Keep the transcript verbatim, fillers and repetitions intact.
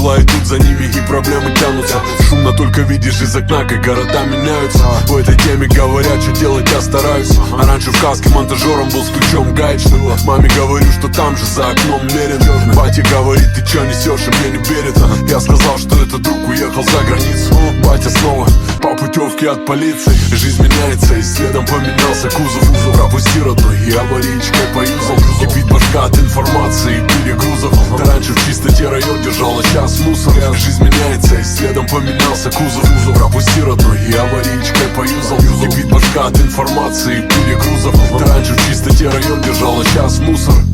дела идут за ними и проблемы тянутся. Шумно только видишь из окна, как города меняются. По этой теме говорят, что делать я стараюсь. А раньше в каске монтажером был с ключом гаечным. Маме говорю, что там же за окном мерен. Батя говорит, ты чё несешь, и мне не верит. Я сказал, что этот друг уехал за границу. Батя снова по путевке от полиции. Жизнь меняется, и следом поменялся кузов. Пропусти, родной, и аварийкой поюзал. Кипит башка от информации и перегрузов. Ты раньше в чистоте район держал, а сейчас мусор. Жизнь меняется, и следом поменялся кузов. Пропусти, родной, и аварийкой поюзал. Кипит башка от информации и перегрузов. Ты раньше в чистоте район держал, а сейчас мусор.